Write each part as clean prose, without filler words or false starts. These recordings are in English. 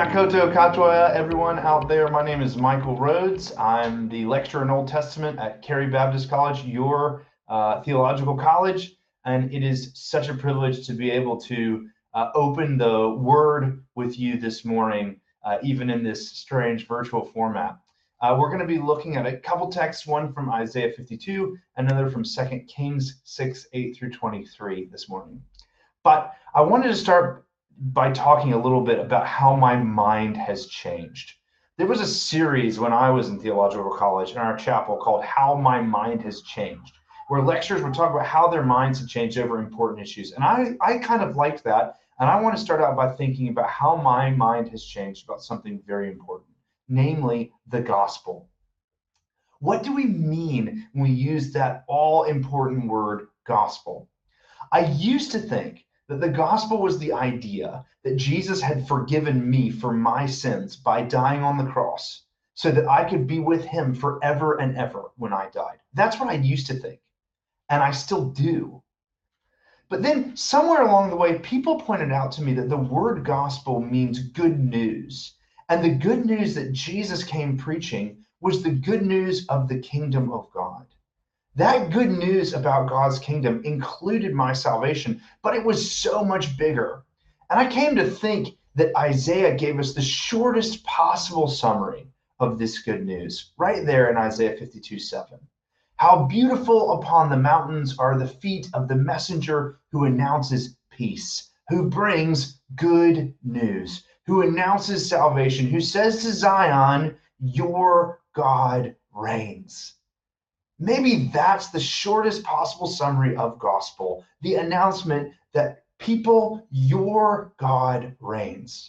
Nakoto Katoa, everyone out there. My name is Michael Rhodes. I'm the lecturer in Old Testament at Cary Baptist College, your theological college, and it is such a privilege to be able to open the Word with you this morning, even in this strange virtual format. We're going to be looking at a couple texts, one from Isaiah 52, another from 2 Kings 6, 8 through 23 this morning. But I wanted to start by talking a little bit about how my mind has changed. There was a series when I was in theological college in our chapel called How My Mind Has Changed, where lecturers would talk about how their minds had changed over important issues. And I kind of liked that. And I want to start out by thinking about how my mind has changed about something very important, namely the gospel. What do we mean when we use that all important word, gospel? I used to think that the gospel was the idea that Jesus had forgiven me for my sins by dying on the cross so that I could be with him forever and ever when I died. That's what I used to think, and I still do. But then somewhere along the way, people pointed out to me that the word gospel means good news. And the good news that Jesus came preaching was the good news of the kingdom of God. That good news about God's kingdom included my salvation, but it was so much bigger. And I came to think that Isaiah gave us the shortest possible summary of this good news, right there in Isaiah 52:7. How beautiful upon the mountains are the feet of the messenger who announces peace, who brings good news, who announces salvation, who says to Zion, your God reigns. Maybe that's the shortest possible summary of gospel, the announcement that people, your God reigns.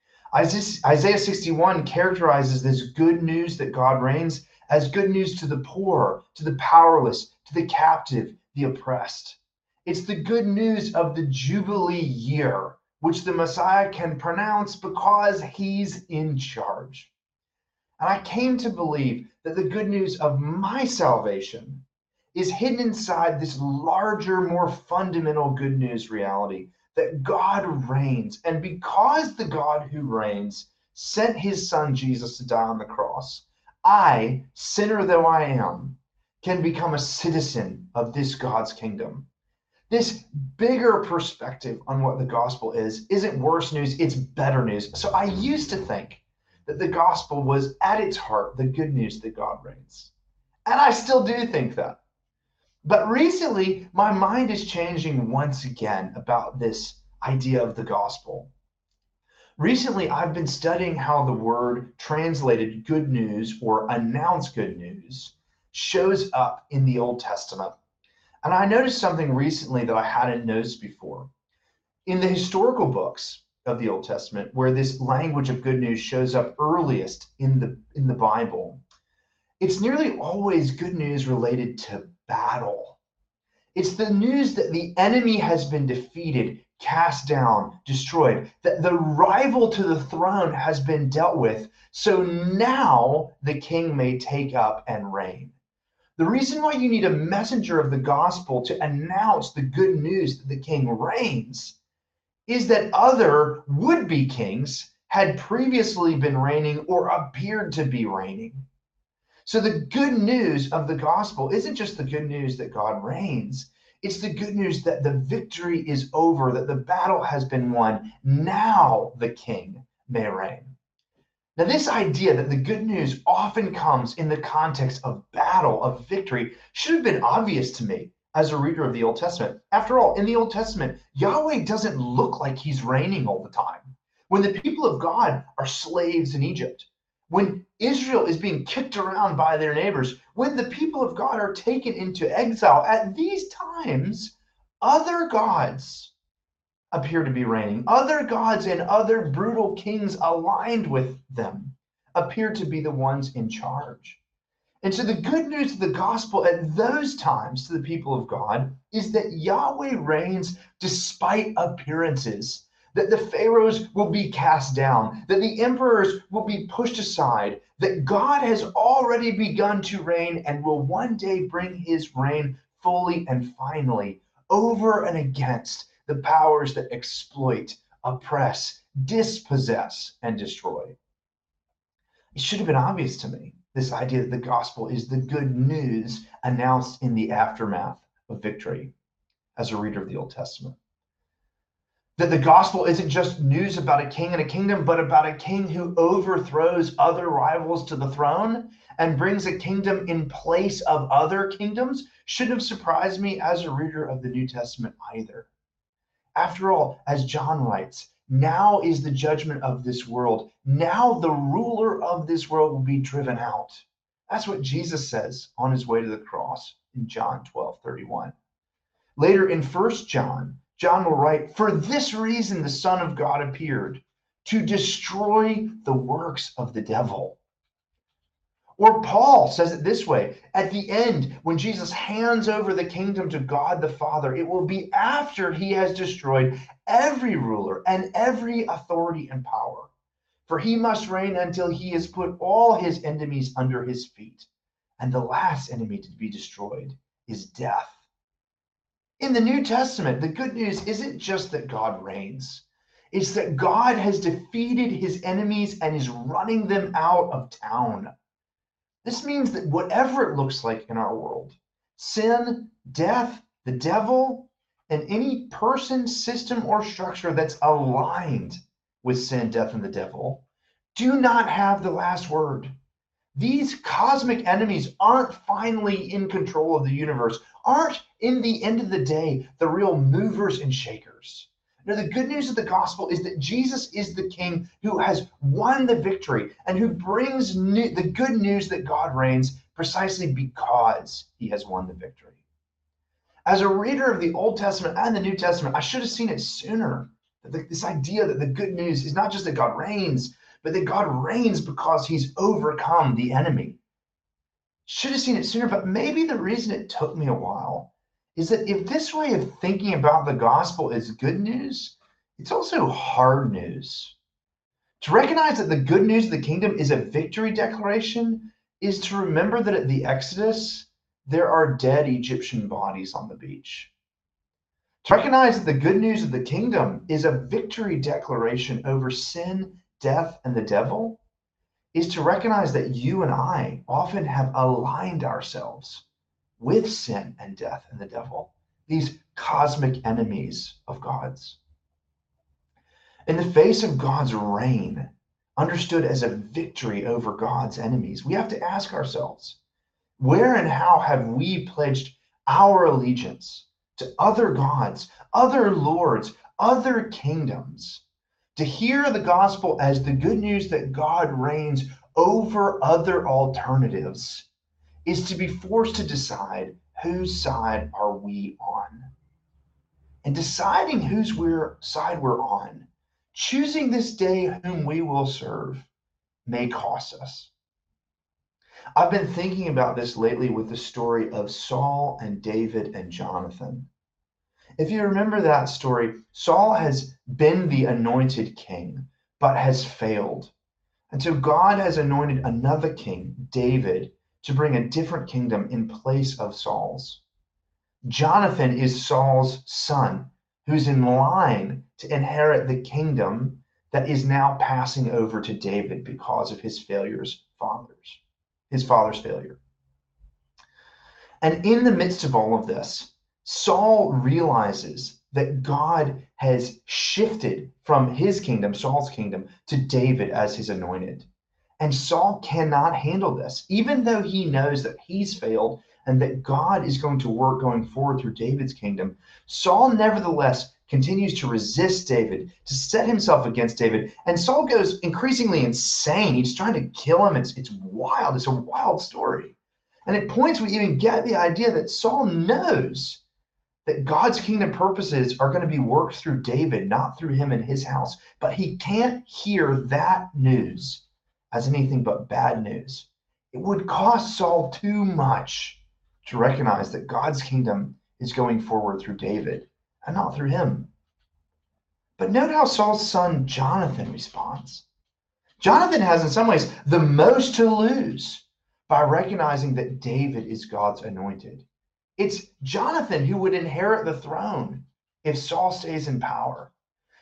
Isaiah 61 characterizes this good news that God reigns as good news to the poor, to the powerless, to the captive, the oppressed. It's the good news of the Jubilee year, which the Messiah can pronounce because he's in charge. And I came to believe that the good news of my salvation is hidden inside this larger, more fundamental good news reality that God reigns. And because the God who reigns sent his son Jesus to die on the cross, I, sinner though I am, can become a citizen of this God's kingdom. This bigger perspective on what the gospel is isn't worse news, it's better news. So I used to think that the gospel was at its heart the good news that God reigns. And I still do think that. But recently, my mind is changing once again about this idea of the gospel. Recently, I've been studying how the word translated good news or announce good news shows up in the Old Testament. And I noticed something recently that I hadn't noticed before. In the historical books of the Old Testament, where this language of good news shows up earliest in the Bible, it's nearly always good news related to battle. It's the news that the enemy has been defeated, cast down, destroyed, that the rival to the throne has been dealt with, so now the king may take up and reign. The reason why you need a messenger of the gospel to announce the good news that the king reigns is that other would-be kings had previously been reigning or appeared to be reigning. So the good news of the gospel isn't just the good news that God reigns, it's the good news that the victory is over, that the battle has been won. Now the king may reign. Now, this idea that the good news often comes in the context of battle, of victory, should have been obvious to me as a reader of the Old Testament. After all, in the Old Testament, Yahweh doesn't look like he's reigning all the time. When the people of God are slaves in Egypt, when Israel is being kicked around by their neighbors, when the people of God are taken into exile, at these times, other gods appear to be reigning. Other gods and other brutal kings aligned with them appear to be the ones in charge. And so the good news of the gospel at those times to the people of God is that Yahweh reigns despite appearances, that the pharaohs will be cast down, that the emperors will be pushed aside, that God has already begun to reign and will one day bring his reign fully and finally over and against the powers that exploit, oppress, dispossess and destroy. It should have been obvious to me, this idea that the gospel is the good news announced in the aftermath of victory as a reader of the Old Testament. That the gospel isn't just news about a king and a kingdom, but about a king who overthrows other rivals to the throne and brings a kingdom in place of other kingdoms shouldn't have surprised me as a reader of the New Testament either. After all, as John writes, now is the judgment of this world. Now the ruler of this world will be driven out. That's what Jesus says on his way to the cross in John 12:31. Later in 1 John, John will write, "For this reason the Son of God appeared, to destroy the works of the devil." Or Paul says it this way, at the end, when Jesus hands over the kingdom to God the Father, it will be after he has destroyed every ruler and every authority and power. For he must reign until he has put all his enemies under his feet. And the last enemy to be destroyed is death. In the New Testament, the good news isn't just that God reigns. It's that God has defeated his enemies and is running them out of town. This means that whatever it looks like in our world, sin, death, the devil, and any person, system, or structure that's aligned with sin, death, and the devil, do not have the last word. These cosmic enemies aren't finally in control of the universe, aren't, in the end of the day, the real movers and shakers. Now, the good news of the gospel is that Jesus is the king who has won the victory and who brings the good news that God reigns precisely because he has won the victory. As a reader of the Old Testament and the New Testament, I should have seen it sooner. This idea that the good news is not just that God reigns, but that God reigns because he's overcome the enemy. Should have seen it sooner, but maybe the reason it took me a while is that if this way of thinking about the gospel is good news, it's also hard news. To recognize that the good news of the kingdom is a victory declaration is to remember that at the Exodus, there are dead Egyptian bodies on the beach. To recognize that the good news of the kingdom is a victory declaration over sin, death, and the devil is to recognize that you and I often have aligned ourselves with sin and death and the devil, these cosmic enemies of God's. In the face of God's reign, understood as a victory over God's enemies, we have to ask ourselves, where and how have we pledged our allegiance to other gods, other lords, other kingdoms, to hear the gospel as the good news that God reigns over other alternatives is to be forced to decide whose side are we on. And deciding whose side we're on, choosing this day whom we will serve, may cost us. I've been thinking about this lately with the story of Saul and David and Jonathan. If you remember that story, Saul has been the anointed king, but has failed. And so God has anointed another king, David, to bring a different kingdom in place of Saul's. Jonathan is Saul's son, who's in line to inherit the kingdom that is now passing over to David because of his father's failure. And in the midst of all of this, Saul realizes that God has shifted from his kingdom, Saul's kingdom, to David as his anointed. And Saul cannot handle this, even though he knows that he's failed and that God is going to work going forward through David's kingdom. Saul nevertheless continues to resist David, to set himself against David. And Saul goes increasingly insane. He's trying to kill him. It's wild. It's a wild story. And at points we even get the idea that Saul knows that God's kingdom purposes are going to be worked through David, not through him and his house. But he can't hear that news as anything but bad news. It would cost Saul too much to recognize that God's kingdom is going forward through David and not through him. But note how Saul's son Jonathan responds. Jonathan has in some ways the most to lose by recognizing that David is God's anointed. It's Jonathan who would inherit the throne if Saul stays in power.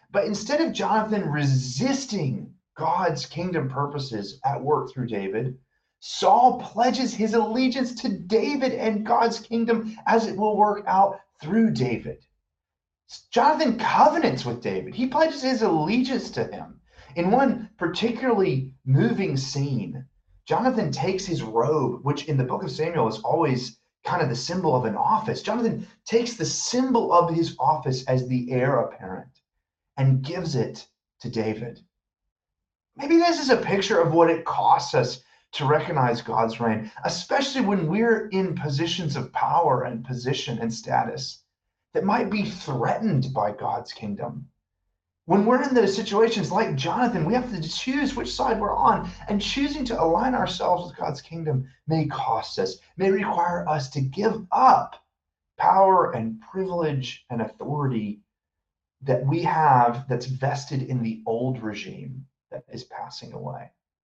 But instead of Jonathan resisting God's kingdom purposes at work through David, Saul pledges his allegiance to David and God's kingdom as it will work out through David. Jonathan covenants with David. He pledges his allegiance to him. In one particularly moving scene, Jonathan takes his robe, which in the book of Samuel is always kind of the symbol of an office. Jonathan takes the symbol of his office as the heir apparent and gives it to David. Maybe this is a picture of what it costs us to recognize God's reign, especially when we're in positions of power and position and status that might be threatened by God's kingdom. When we're in those situations like Jonathan, we have to choose which side we're on, and choosing to align ourselves with God's kingdom may cost us, may require us to give up power and privilege and authority that we have that's vested in the old regime that is passing away.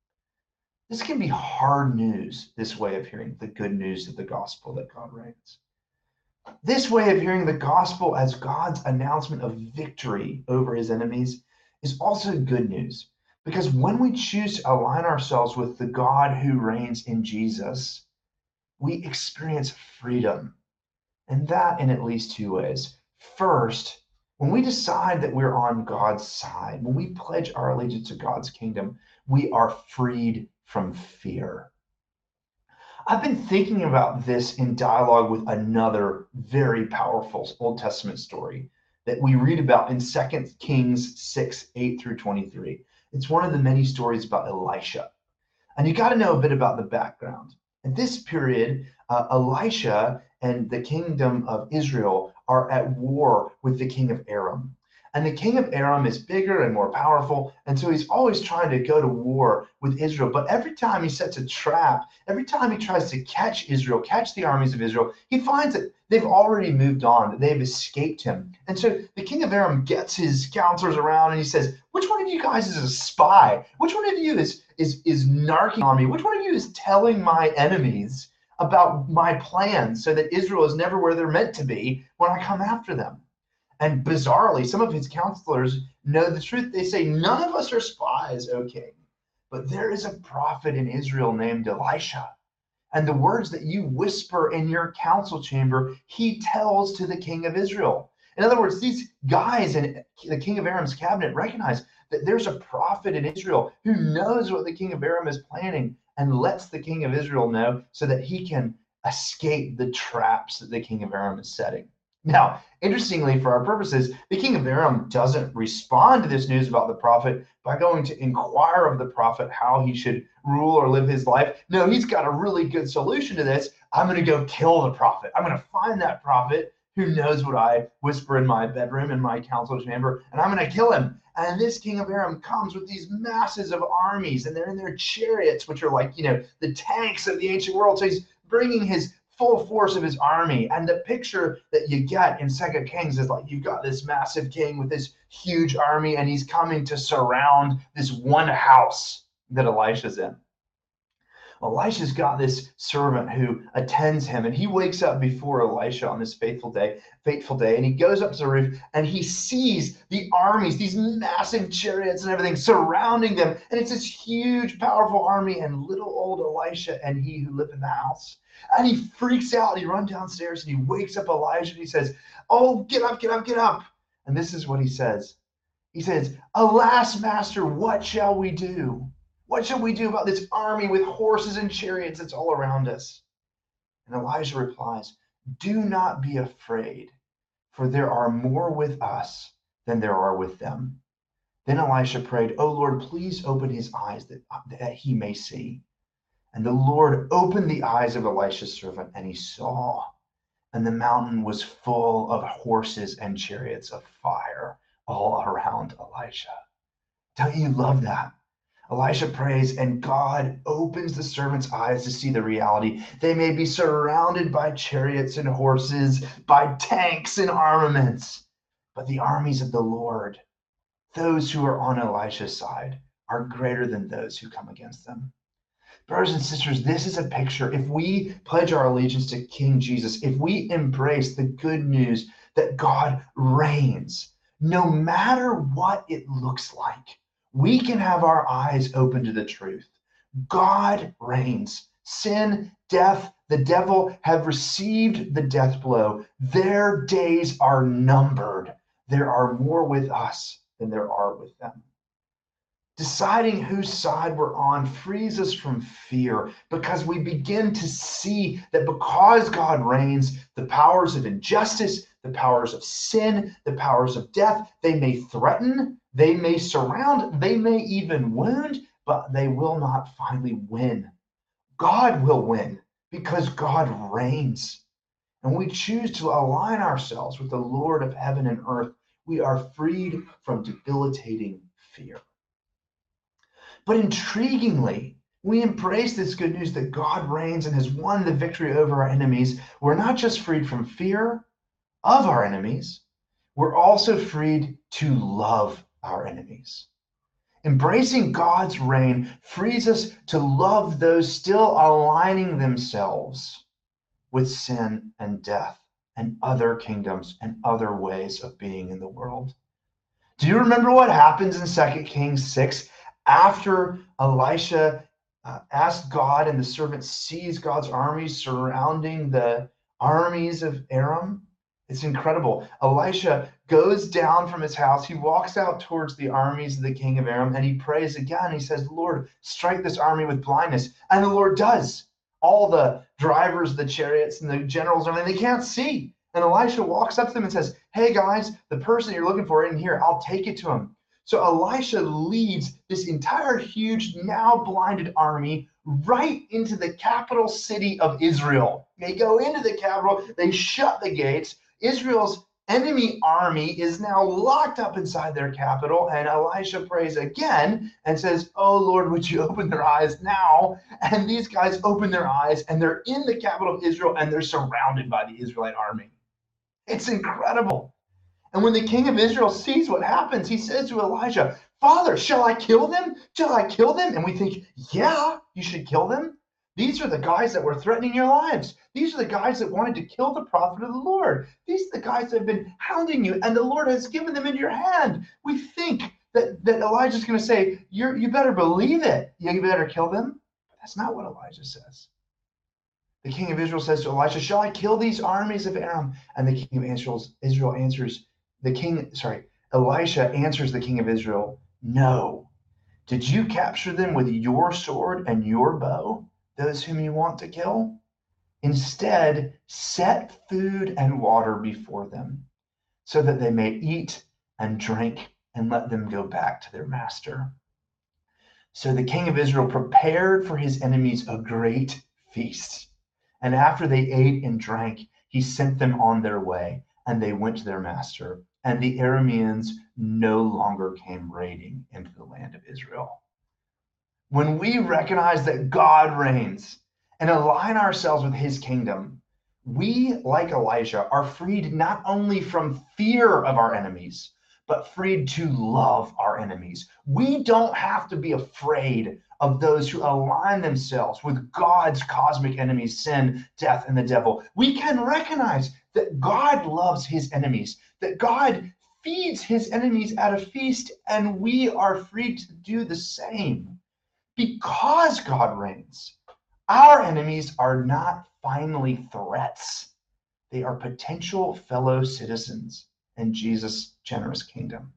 This can be hard news, this way of hearing the good news of the gospel that God reigns. This way of hearing the gospel as God's announcement of victory over his enemies is also good news, because when we choose to align ourselves with the God who reigns in Jesus, we experience freedom. And that in at least two ways. First, when we decide that we're on God's side, when we pledge our allegiance to God's kingdom, we are freed from fear. I've been thinking about this in dialogue with another very powerful Old Testament story that we read about in 2 Kings 6, 8 through 23. It's one of the many stories about Elisha. And you got to know a bit about the background. At this period, Elisha and the kingdom of Israel are at war with the king of Aram. And the king of Aram is bigger and more powerful, and so he's always trying to go to war with Israel. But every time he sets a trap, every time he tries to catch Israel, catch the armies of Israel, he finds that they've already moved on, that they've escaped him. And so the king of Aram gets his counselors around and he says, which one of you guys is a spy? Which one of you is narking on me? Which one of you is telling my enemies about my plans so that Israel is never where they're meant to be when I come after them? And bizarrely, some of his counselors know the truth. They say, none of us are spies, O king, but there is a prophet in Israel named Elisha. And the words that you whisper in your council chamber, he tells to the king of Israel. In other words, these guys in the king of Aram's cabinet recognize that there's a prophet in Israel who knows what the king of Aram is planning and lets the king of Israel know so that he can escape the traps that the king of Aram is setting. Now, interestingly, for our purposes, the king of Aram doesn't respond to this news about the prophet by going to inquire of the prophet how he should rule or live his life. No, he's got a really good solution to this. I'm going to go kill the prophet. I'm going to find that prophet who knows what I whisper in my bedroom, in my council chamber, and I'm going to kill him. And this king of Aram comes with these masses of armies, and they're in their chariots, which are like, the tanks of the ancient world. So he's bringing his full force of his army. And the picture that you get in 2 Kings is like, you've got this massive king with this huge army, and he's coming to surround this one house that Elisha's in. Elisha's got this servant who attends him, and he wakes up before Elisha on this fateful day, and he goes up to the roof and he sees the armies, these massive chariots and everything surrounding them. And it's this huge, powerful army, and little old Elisha and he who live in the house. And he freaks out. He runs downstairs and he wakes up Elijah and he says, oh, get up, get up, get up. And this is what he says. He says, alas, master, what shall we do? What shall we do about this army with horses and chariots that's all around us? And Elijah replies, do not be afraid, for there are more with us than there are with them. Then Elisha prayed, oh Lord, please open his eyes that he may see. And the Lord opened the eyes of Elisha's servant, and he saw, and the mountain was full of horses and chariots of fire all around Elisha. Don't you love that? Elisha prays, and God opens the servant's eyes to see the reality. They may be surrounded by chariots and horses, by tanks and armaments, but the armies of the Lord, those who are on Elisha's side, are greater than those who come against them. Brothers and sisters, this is a picture. If we pledge our allegiance to King Jesus, if we embrace the good news that God reigns, No matter what it looks like, we can have our eyes open to the truth. God reigns. Sin, death, the devil have received the death blow. Their days are numbered. There are more with us than there are with them. Deciding whose side we're on frees us from fear because we begin to see that because God reigns, the powers of injustice, the powers of sin, the powers of death, they may threaten, they may surround, they may even wound, but they will not finally win. God will win because God reigns. And we choose to align ourselves with the Lord of heaven and earth. We are freed from debilitating fear. But intriguingly, we embrace this good news that God reigns and has won the victory over our enemies. We're not just freed from fear of our enemies, we're also freed to love our enemies. Embracing God's reign frees us to love those still aligning themselves with sin and death and other kingdoms and other ways of being in the world. Do you remember what happens in 2 Kings 6 after Elisha asked God and the servant sees God's armies surrounding the armies of Aram? It's incredible. Elisha goes down from his house. He walks out towards the armies of the king of Aram and he prays again. He says, Lord, strike this army with blindness. And the Lord does. All the drivers of the chariots and the generals, they can't see. And Elisha walks up to them and says, hey guys, the person you're looking for isn't here. I'll take it to him. So Elisha leads this entire huge, now blinded army right into the capital city of Israel. They go into the capital, they shut the gates. Israel's enemy army is now locked up inside their capital, and Elisha prays again and says, oh Lord, would you open their eyes now? And these guys open their eyes, and they're in the capital of Israel, and they're surrounded by the Israelite army. It's incredible. And when the king of Israel sees what happens, he says to Elijah, Father, shall I kill them? Shall I kill them? And we think, yeah, you should kill them. These are the guys that were threatening your lives. These are the guys that wanted to kill the prophet of the Lord. These are the guys that have been hounding you, and the Lord has given them into your hand. We think that Elijah's going to say, you better believe it. You better kill them. But that's not what Elijah says. The king of Israel says to Elisha, shall I kill these armies of Aram? And the king of Israel answers, Elisha answers the king of Israel, no. Did you capture them with your sword and your bow, those whom you want to kill? Instead, set food and water before them, so that they may eat and drink, and let them go back to their master. So the king of Israel prepared for his enemies a great feast. And after they ate and drank, he sent them on their way, and they went to their master. And the Arameans no longer came raiding into the land of Israel. When we recognize that God reigns and align ourselves with his kingdom, we, like Elijah, are freed not only from fear of our enemies, but freed to love our enemies. We don't have to be afraid of those who align themselves with God's cosmic enemies, sin, death, and the devil. We can recognize that God loves his enemies, that God feeds his enemies at a feast, and we are free to do the same. Because God reigns, our enemies are not finally threats. They are potential fellow citizens in Jesus' generous kingdom.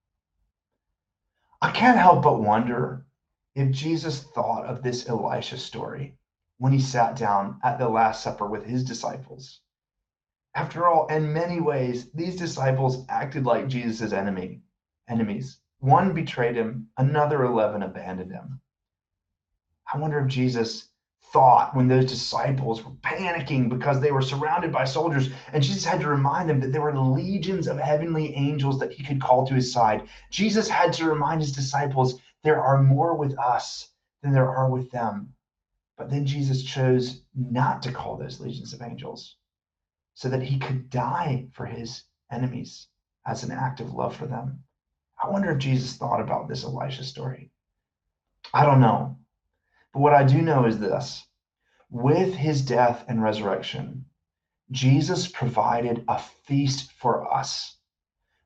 I can't help but wonder if Jesus thought of this Elisha story when he sat down at the Last Supper with his disciples. After all, in many ways, these disciples acted like Jesus' enemies. One betrayed him, another 11 abandoned him. I wonder if Jesus thought when those disciples were panicking because they were surrounded by soldiers, and Jesus had to remind them that there were legions of heavenly angels that he could call to his side. Jesus had to remind his disciples there are more with us than there are with them. But then Jesus chose not to call those legions of angels so that he could die for his enemies as an act of love for them. I wonder if Jesus thought about this Elisha story. I don't know. But what I do know is this: with his death and resurrection, Jesus provided a feast for us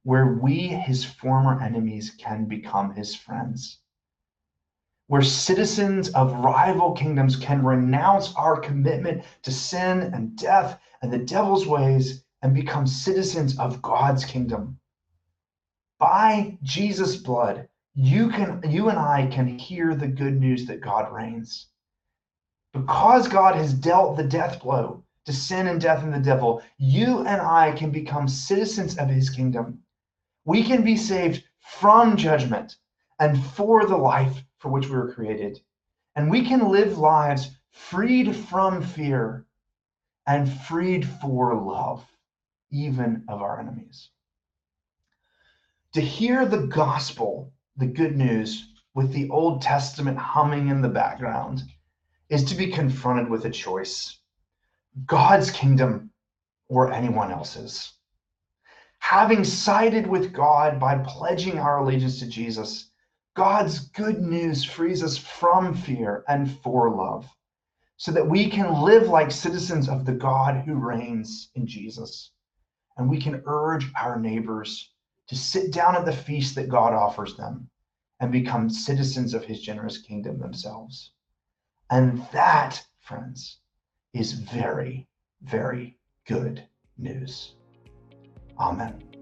where we, his former enemies, can become his friends, where citizens of rival kingdoms can renounce our commitment to sin and death and the devil's ways and become citizens of God's kingdom. By Jesus' blood, you and I can hear the good news that God reigns. Because God has dealt the death blow to sin and death and the devil, you and I can become citizens of his kingdom. We can be saved from judgment and for the life for which we were created. And we can live lives freed from fear and freed for love, even of our enemies. To hear the gospel, the good news, with the Old Testament humming in the background, is to be confronted with a choice: God's kingdom or anyone else's. Having sided with God by pledging our allegiance to Jesus, God's good news frees us from fear and for love, so that we can live like citizens of the God who reigns in Jesus. And we can urge our neighbors to sit down at the feast that God offers them and become citizens of his generous kingdom themselves. And that, friends, is very, very good news. Amen.